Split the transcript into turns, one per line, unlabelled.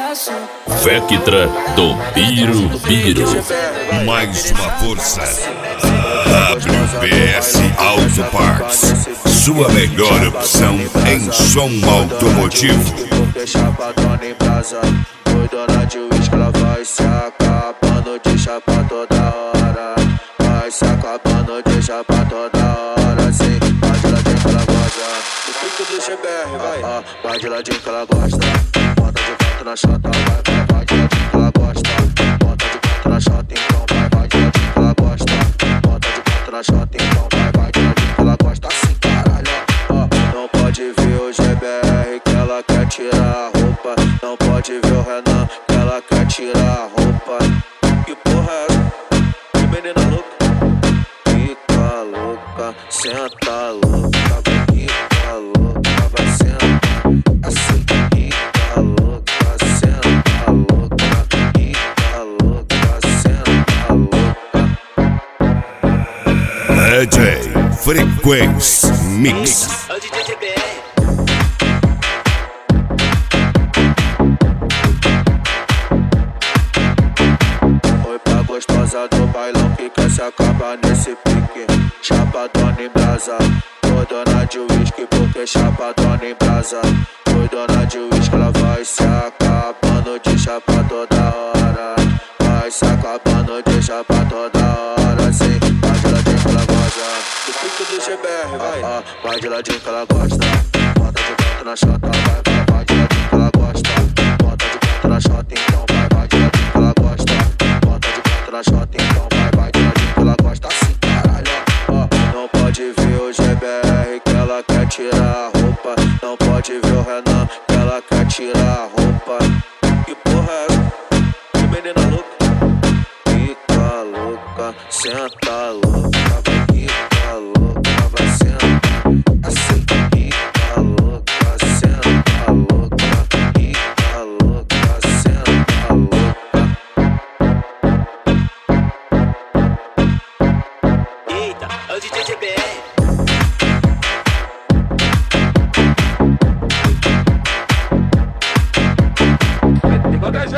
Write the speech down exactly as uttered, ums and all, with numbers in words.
Vectra do Biro Biro.
Mais uma força. W B S Auto Parts, sua melhor opção em som automotivo.
Porque chapadona em brasa, doidona de uísque, ela vai se acabando de chapa toda hora. Vai se acabando de chapa toda hora. Sim, vai de ladinho que ela gosta. O pico do G B R, vai. Ah, vai de ladinho que ela gosta. Bota de volta na chata, vai, vai, vai de ladinho que ela gosta. Bota de volta na chata, então vai, vai de ladinho que ela gosta. Bota de volta na chata, então vai, vai de ladinho que ela gosta. Assim, caralho, ó. Não pode ver o G B R que ela quer tirar a roupa. Não pode ver o Renan que ela quer tirar a roupa. Que porra é essa? Que menina louca? Fica louca, senta louca, fica louca, vai sentar. Assim, fica louca, senta louca, fica louca, senta louca.
D J Frequência Mix.
É o D J G B R.
Oi pra gostosa do bailão que quer se acabar nesse pique. Chapadona em brasa, doidona de uísque, porque chapadona em brasa. Doidona de uísque, ela vai se acabando de chapa toda hora. Vai se acabando de chapa toda hora. Sim, vai de ladinho que ela gosta. Do pico do G B R, vai. Ah, vai de ladinho que ela gosta. Bota de volta na chata, vai, vai, vai de ladinho que ela gosta. Bota de volta na chata, então vai, vai de ladinho que ela gosta. Bota de volta na chata, então vai, vai de ladinho que ela gosta. Assim, caralho, ó. Não pode ver o G B R que ela quer tirar a roupa. Não pode ver o Renan que ela quer tirar a roupa. Que porra é essa? Que menina louca? Fica louca, senta louca.